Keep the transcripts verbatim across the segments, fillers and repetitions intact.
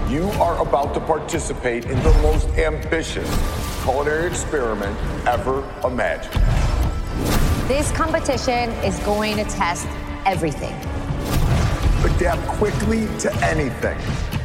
You are about to participate in the most ambitious culinary experiment ever imagined. This competition is going to test everything. Adapt quickly to anything.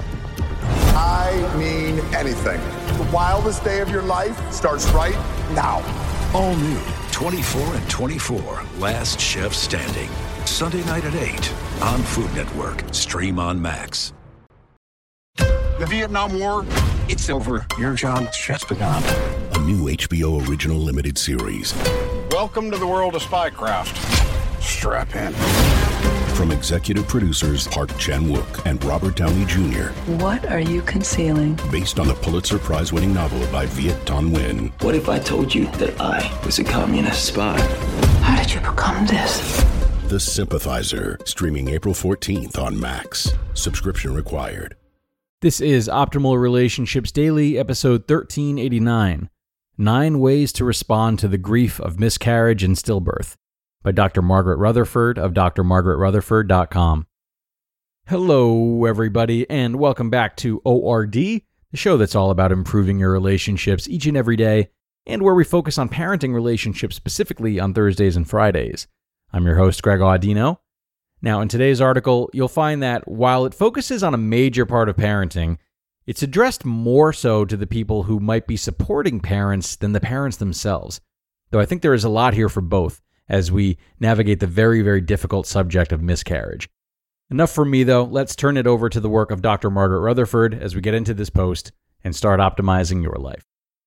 I mean anything. The wildest day of your life starts right now. All new, twenty-four and twenty-four, Last Chef Standing. Sunday night at eight on Food Network. Stream on Max. The Vietnam War, it's over. Your job has just begun. A new H B O original limited series. Welcome to the world of spycraft. Strap in. From executive producers Park Chan-wook and Robert Downey Junior What are you concealing? Based on the Pulitzer Prize-winning novel by Viet Thanh Nguyen. What if I told you that I was a communist spy? How did you become this? The Sympathizer, streaming April fourteenth on Max. Subscription required. This is Optimal Relationships Daily, episode thirteen eighty-nine, Nine Ways to Respond to the Grief of Miscarriage and Stillbirth, by Doctor Margaret Rutherford of D R margaret rutherford dot com. Hello, everybody, and welcome back to O R D, the show that's all about improving your relationships each and every day, and where we focus on parenting relationships specifically on Thursdays and Fridays. I'm your host, Greg Audino. Now, in today's article, you'll find that while it focuses on a major part of parenting, it's addressed more so to the people who might be supporting parents than the parents themselves. Though I think there is a lot here for both as we navigate the very, very difficult subject of miscarriage. Enough from me, though. Let's turn it over to the work of Doctor Margaret Rutherford as we get into this post and start optimizing your life.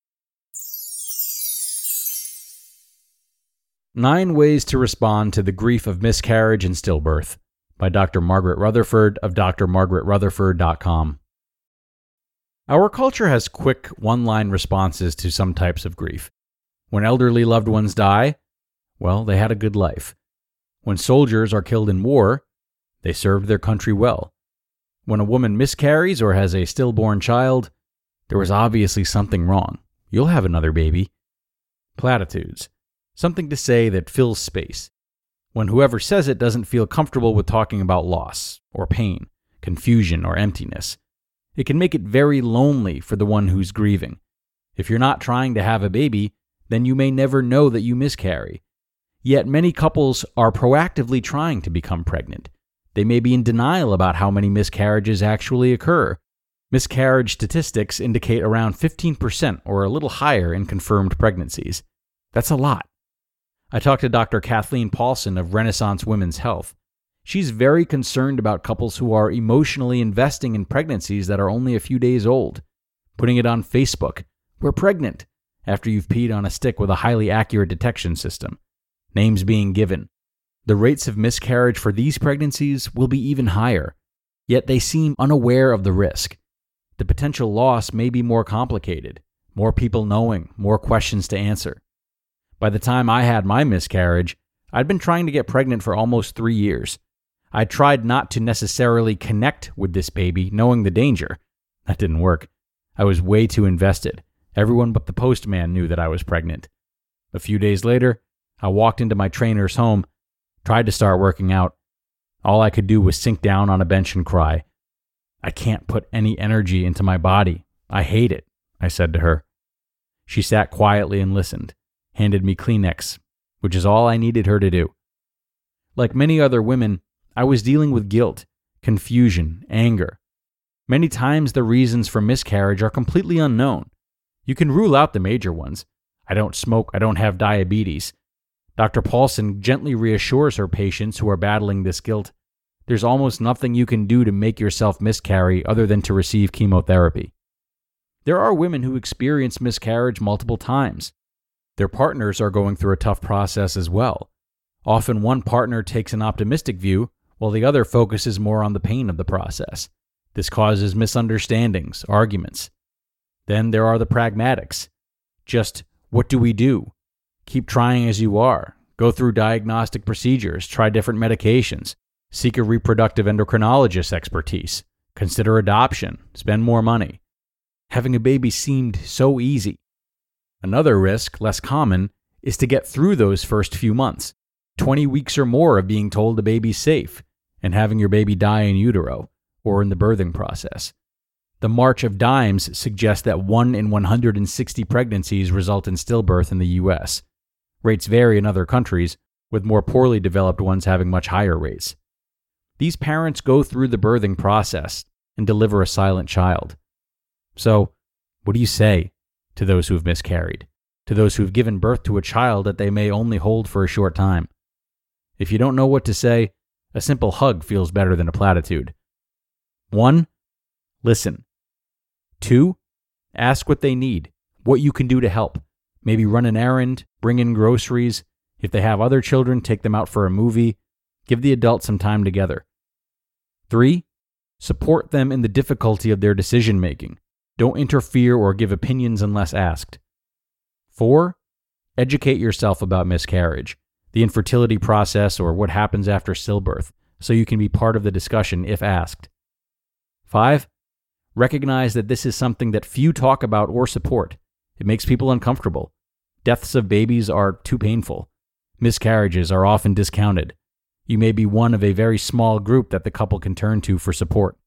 Nine Ways to Respond to the Grief of Miscarriage and Stillbirth, by Doctor Margaret Rutherford of D R margaret rutherford dot com. Our culture has quick, one-line responses to some types of grief. When elderly loved ones die, well, they had a good life. When soldiers are killed in war, they served their country well. When a woman miscarries or has a stillborn child, there was obviously something wrong. You'll have another baby. Platitudes. Something to say that fills space. When whoever says it doesn't feel comfortable with talking about loss, or pain, confusion, or emptiness. It can make it very lonely for the one who's grieving. If you're not trying to have a baby, then you may never know that you miscarry. Yet many couples are proactively trying to become pregnant. They may be in denial about how many miscarriages actually occur. Miscarriage statistics indicate around fifteen percent or a little higher in confirmed pregnancies. That's a lot. I talked to Doctor Kathleen Paulson of Renaissance Women's Health. She's very concerned about couples who are emotionally investing in pregnancies that are only a few days old, putting it on Facebook, "We're pregnant," after you've peed on a stick with a highly accurate detection system. Names being given. The rates of miscarriage for these pregnancies will be even higher, yet they seem unaware of the risk. The potential loss may be more complicated, more people knowing, more questions to answer. By the time I had my miscarriage, I'd been trying to get pregnant for almost three years. I tried not to necessarily connect with this baby, knowing the danger. That didn't work. I was way too invested. Everyone but the postman knew that I was pregnant. A few days later, I walked into my trainer's home, tried to start working out. All I could do was sink down on a bench and cry. "I can't put any energy into my body. I hate it," I said to her. She sat quietly and listened. Handed me Kleenex, which is all I needed her to do. Like many other women, I was dealing with guilt, confusion, anger. Many times the reasons for miscarriage are completely unknown. You can rule out the major ones. I don't smoke, I don't have diabetes. Doctor Paulson gently reassures her patients who are battling this guilt. There's almost nothing you can do to make yourself miscarry other than to receive chemotherapy. There are women who experience miscarriage multiple times. Their partners are going through a tough process as well. Often one partner takes an optimistic view, while the other focuses more on the pain of the process. This causes misunderstandings, arguments. Then there are the pragmatics. Just, what do we do? Keep trying as you are. Go through diagnostic procedures, try different medications, seek a reproductive endocrinologist's expertise, consider adoption, spend more money. Having a baby seemed so easy. Another risk, less common, is to get through those first few months, twenty weeks or more of being told the baby's safe, and having your baby die in utero or in the birthing process. The March of Dimes suggests that one in one hundred sixty pregnancies result in stillbirth in the U S. Rates vary in other countries, with more poorly developed ones having much higher rates. These parents go through the birthing process and deliver a silent child. So, what do you say to those who have miscarried, to those who have given birth to a child that they may only hold for a short time? If you don't know what to say, a simple hug feels better than a platitude. One, listen. Two, ask what they need, what you can do to help. Maybe run an errand, bring in groceries. If they have other children, take them out for a movie. Give the adults some time together. Three, support them in the difficulty of their decision making. Don't interfere or give opinions unless asked. Four, educate yourself about miscarriage, the infertility process, or what happens after stillbirth, so you can be part of the discussion if asked. Five, recognize that this is something that few talk about or support. It makes people uncomfortable. Deaths of babies are too painful. Miscarriages are often discounted. You may be one of a very small group that the couple can turn to for support.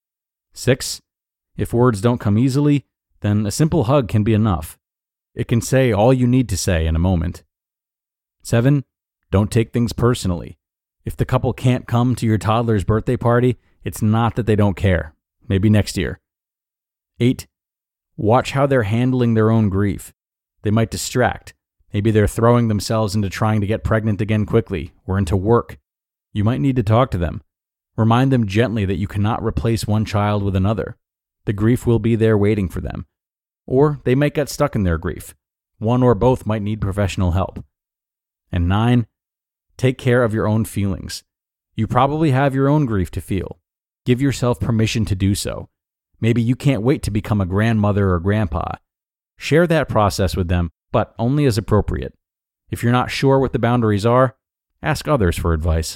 Six, if words don't come easily, then a simple hug can be enough. It can say all you need to say in a moment. Seven, don't take things personally. If the couple can't come to your toddler's birthday party, it's not that they don't care. Maybe next year. Eight, watch how they're handling their own grief. They might distract. Maybe they're throwing themselves into trying to get pregnant again quickly, or into work. You might need to talk to them. Remind them gently that you cannot replace one child with another. The grief will be there waiting for them. Or they might get stuck in their grief. One or both might need professional help. And nine, take care of your own feelings. You probably have your own grief to feel. Give yourself permission to do so. Maybe you can't wait to become a grandmother or grandpa. Share that process with them, but only as appropriate. If you're not sure what the boundaries are, ask others for advice.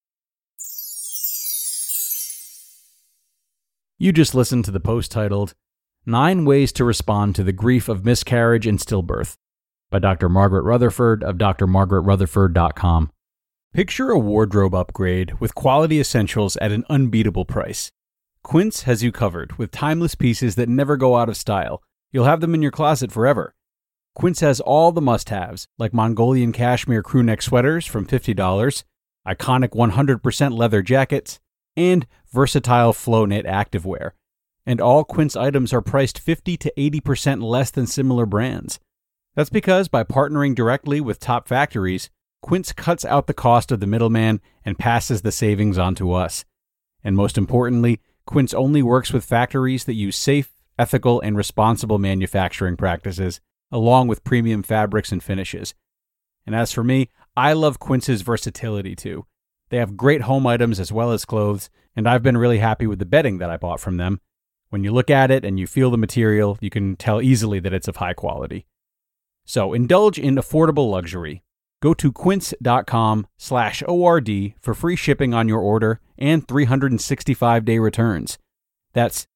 You just listened to the post titled, Nine Ways to Respond to the Grief of Miscarriage and Stillbirth by Doctor Margaret Rutherford of D R margaret rutherford dot com. Picture a wardrobe upgrade with quality essentials at an unbeatable price. Quince has you covered with timeless pieces that never go out of style. You'll have them in your closet forever. Quince has all the must-haves, like Mongolian cashmere crewneck sweaters from fifty dollars, iconic one hundred percent leather jackets, and versatile flow knit activewear. And all Quince items are priced fifty to eighty percent less than similar brands. That's because by partnering directly with top factories, Quince cuts out the cost of the middleman and passes the savings on to us. And most importantly, Quince only works with factories that use safe, ethical, and responsible manufacturing practices, along with premium fabrics and finishes. And as for me, I love Quince's versatility too. They have great home items as well as clothes, and I've been really happy with the bedding that I bought from them. When you look at it and you feel the material, you can tell easily that it's of high quality. So indulge in affordable luxury. Go to quince.com slash ORD for free shipping on your order and three hundred sixty-five day returns. That's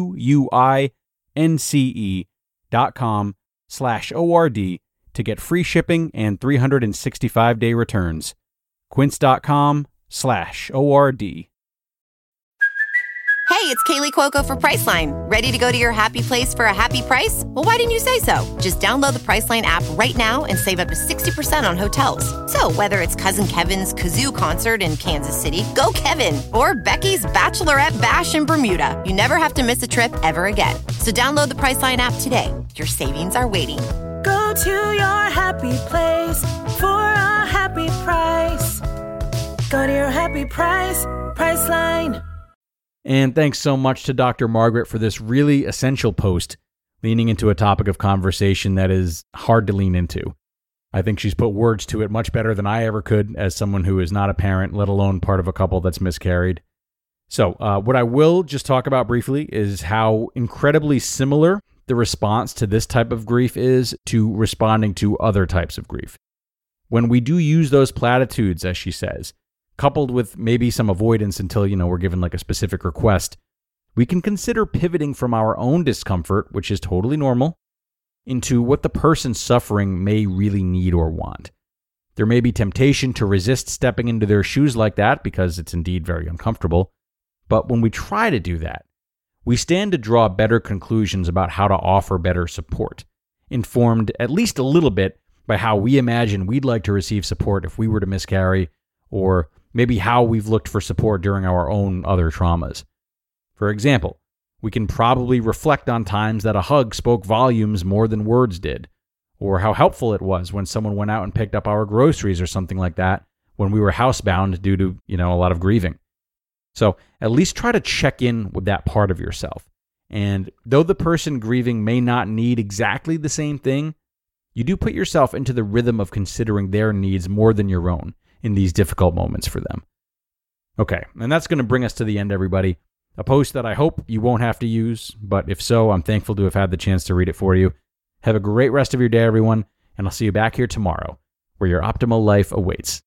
Q-U-I-N-C-E dot com slash O-R-D to get free shipping and three hundred sixty-five day returns. Quince.com slash O-R-D. Hey, it's Kaylee Cuoco for Priceline. Ready to go to your happy place for a happy price? Well, why didn't you say so? Just download the Priceline app right now and save up to sixty percent on hotels. So whether it's Cousin Kevin's Kazoo Concert in Kansas City, go Kevin, or Becky's Bachelorette Bash in Bermuda, you never have to miss a trip ever again. So download the Priceline app today. Your savings are waiting. Go to your happy place for a happy price. Go to your happy price, Priceline. And thanks so much to Doctor Margaret for this really essential post, leaning into a topic of conversation that is hard to lean into. I think she's put words to it much better than I ever could as someone who is not a parent, let alone part of a couple that's miscarried. So uh, what I will just talk about briefly is how incredibly similar the response to this type of grief is to responding to other types of grief. When we do use those platitudes, as she says, coupled with maybe some avoidance until, you know, we're given like a specific request, we can consider pivoting from our own discomfort, which is totally normal, into what the person suffering may really need or want. There may be temptation to resist stepping into their shoes like that because it's indeed very uncomfortable. But when we try to do that, we stand to draw better conclusions about how to offer better support, informed at least a little bit by how we imagine we'd like to receive support if we were to miscarry, or maybe how we've looked for support during our own other traumas. For example, we can probably reflect on times that a hug spoke volumes more than words did, or how helpful it was when someone went out and picked up our groceries or something like that when we were housebound due to, you know, a lot of grieving. So at least try to check in with that part of yourself. And though the person grieving may not need exactly the same thing, you do put yourself into the rhythm of considering their needs more than your own in these difficult moments for them. Okay, and that's going to bring us to the end, everybody. A post that I hope you won't have to use, but if so, I'm thankful to have had the chance to read it for you. Have a great rest of your day, everyone, and I'll see you back here tomorrow, where your optimal life awaits.